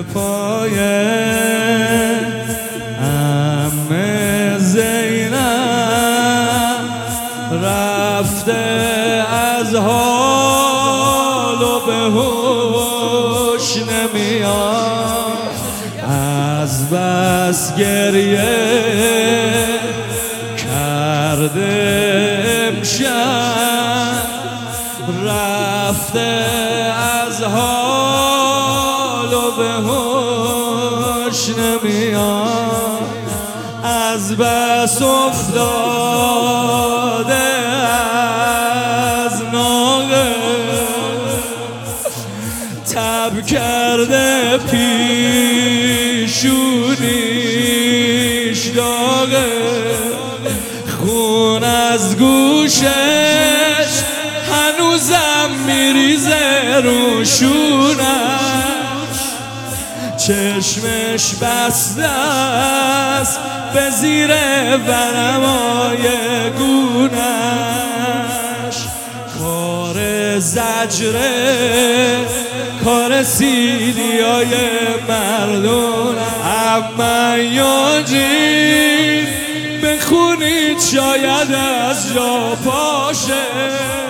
پای عمه زینب رفته از حال و به هوش نمیاد، از بس گریه کرده امشب، رفته از حال و به هوش نمیاد، از بس افتاده از ناقه، تب کرده پیشونیش داغه، خون از گوشش هنوزم میریزه رو شونش، چشمش بسته است به زیر ورمای گونش، کار زجره کار سیلیای مردون. اما یاجین بخونید شاید از جا پاشه،